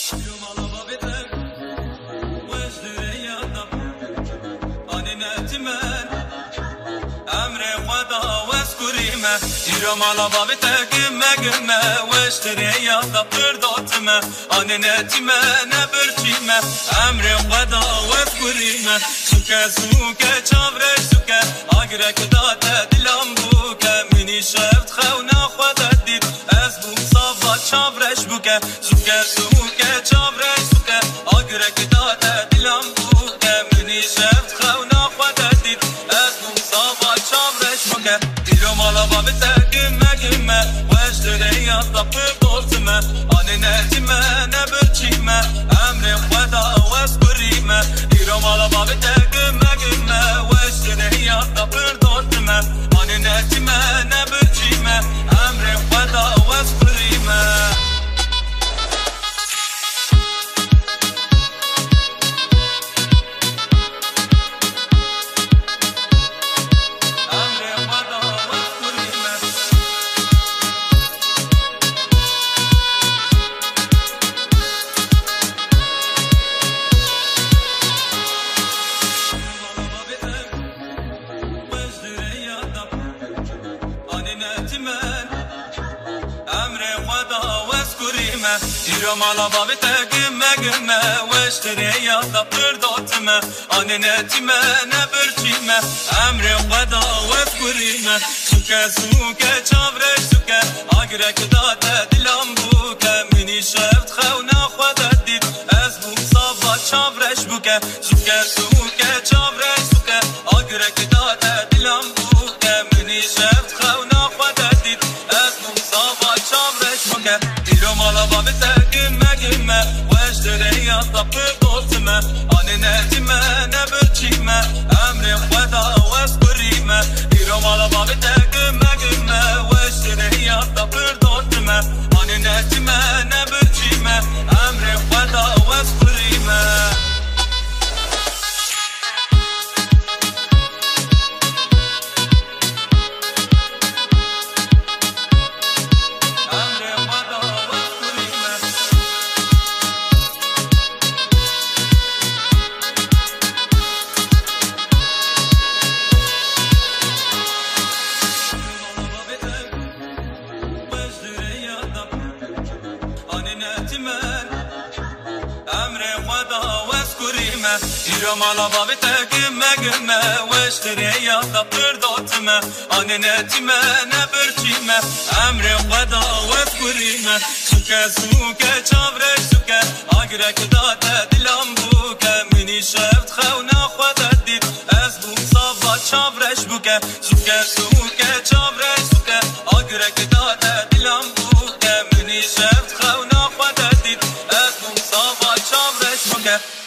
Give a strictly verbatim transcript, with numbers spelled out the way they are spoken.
ایرا مالا بابی تگمه گمه وشتری یادا پرداتمه آنه نتیمه نبرچیمه امر خدا وفکریمه سوکه سوکه چاورش سوکه آگره کداته دلم بوکه منی شفت خونا خدا دید از بوم صافا چاورش بوکه سوکه سوکه چاورش سوکه آگره کداته دلم بوکه منی شفت خونا خدا دید از بوم صافا چاورش بوکه ایرا مالا بابی وجدري يطلب طولتما أنا نهتما نبرتيما أمري خدا واسكريما إيرو مالا بابي تاقما قما وجدري يطلب طولتما أنا نهتما نبرتيما أمري خدا واسكريما ایرا مالا بابی تگمه گمه وشتری یادا پرداتمه آنه نتیمه نبرچیمه امر خدا وفکریمه سوکه سوکه چاورش سوکه آگره کداته دلم بوکه منی شفت خونا خدا دید از بوم صافا چاورش بوکه سوکه سوکه چاورش سوکه آگره کداته دلم بوکه منی شفت خونا خدا دید از بوم صافا چاورش بوکه ایرا مالا بابی وجدري يطلب طولتما أنا نهتما نبرتيما أمري خدا واسكريما إيرو مالا بابي تاقما قما وجدري يطلب طولتما أنا نهتما نبرتيما أمري خدا واسكريما ایرا مالا بابی تگمه گمه وشتری یادا پرداتمه آنه نتیمه نبرچیمه امر خدا وفکریمه سوکه سوکه چاورش سوکه آگره کداته دلم بوکه منی شفت خونا خدا دید از بوم صافا چاورش بوکه سوکه سوکه چاورش سوکه آگره کداته دلم بوکه منی شفت خونا خدا دید از بوم صافا چاورش بوکه